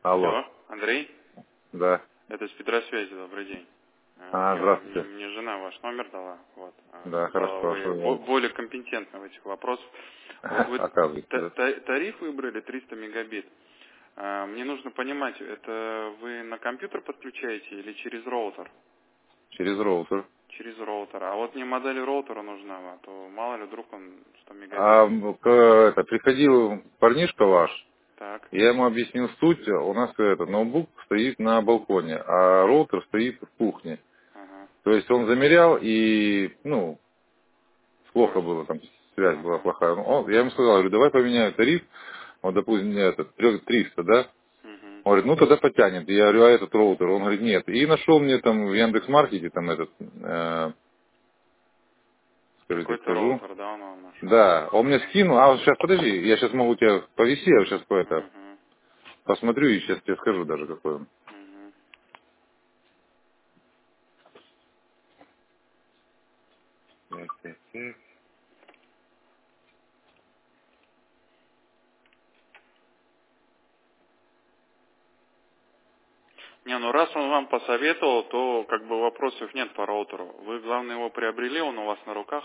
Алло. Алло, Андрей? Да. Это с Петросвязи, добрый день. Здравствуйте. Мне жена ваш номер дала, вот. Да, Сказала, хорошо, что вы вы более компетентны в этих вопросах. Вот вы оказывается, да. тариф выбрали 300 мегабит. Мне нужно понимать, это вы на компьютер подключаете или через роутер? Через роутер. Через роутер. А вот мне модель роутера нужна, а то мало ли вдруг он 100 мегабит. Приходил парнишка ваш, Так. я ему объяснил суть. У нас ноутбук стоит на балконе, а роутер стоит в кухне. Ага. То есть он замерял и, плохо Понял. было, там связь была Ага. плохая. Я ему сказал, говорю, давай поменяю тариф, вот, допустим, мне 300, да? Угу. Он говорит, тогда потянет. Я говорю, а этот роутер? Он говорит, нет. И нашел мне там в Яндекс.Маркете там скажите, Какой-то скажу. роутер, да, он нашел. Да, он мне Ага. скинул, вот сейчас подожди, я сейчас могу тебя повести, я сейчас Угу. посмотрю и сейчас тебе скажу даже какой он. Угу. Так, так, так. Не, ну раз он вам посоветовал, то как бы вопросов нет по роутеру. Вы, главное, его приобрели, он у вас на руках.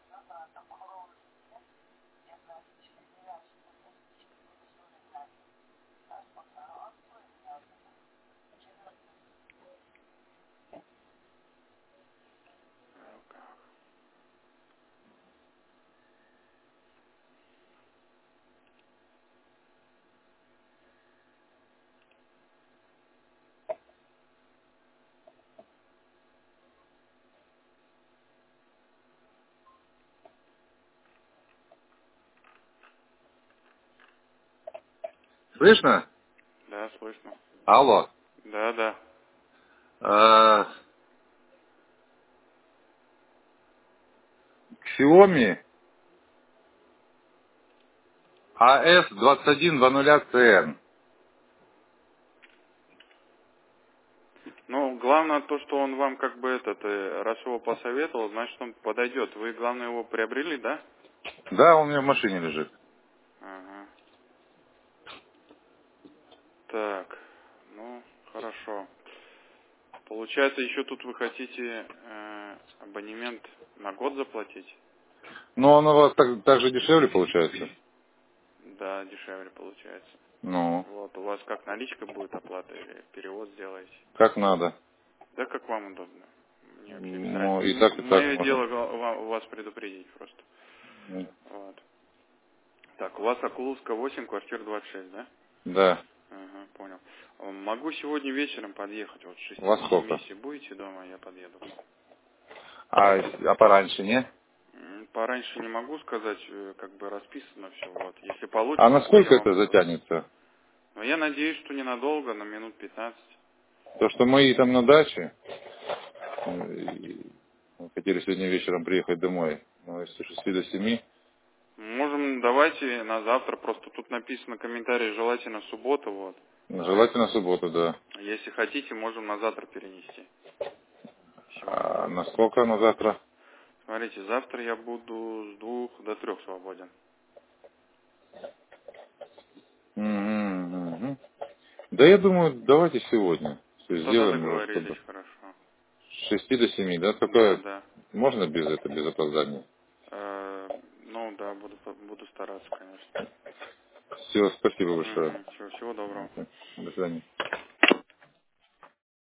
Слышно? Да, слышно. Алло. Да, да. А, Xiaomi AS2100CN. Ну, главное то, что он вам как бы раз его посоветовал, значит он подойдет. Вы, главное, его приобрели, да? Да, он у меня в машине лежит. Ага. Так, ну, хорошо. Получается, еще тут вы хотите абонемент на год заплатить? Но он у вас так же дешевле получается. Да, дешевле получается. Ну, Вот, у вас как наличка будет оплата или перевод сделаете? как надо. Да, как вам удобно. Мне вообще без Ну, разницы. и так Мое можно. дело вас предупредить просто. Вот. Так, у вас Окуловская 8, квартира 26, да? Да. Ага, понял. Могу сегодня вечером подъехать, вот с 6 Во до 7, сколько? если будете дома, я подъеду. А пораньше, не? Пораньше не могу сказать, как бы расписано все, вот. Если А получится, то я насколько вам это позвоню. затянется? Но я надеюсь, что ненадолго, на минут 15. То, что мои там на даче, и хотели сегодня вечером приехать домой, с 6 до 7. Можем, давайте на завтра, просто тут написано комментарий, желательно суббота, вот. Желательно субботу, да. Если хотите, можем на завтра перенести. Сегодня А будет. на сколько на завтра? Смотрите, завтра я буду с 2 до 3 свободен. Мгм. Да я думаю, давайте сегодня. Все Ну тогда сделаем уже, договорились, чтобы хорошо. с 6 до 7, да? Да, Только да. можно без опоздания? Ну да, буду стараться, конечно. Все, спасибо большое. Угу. Всего доброго. До свидания.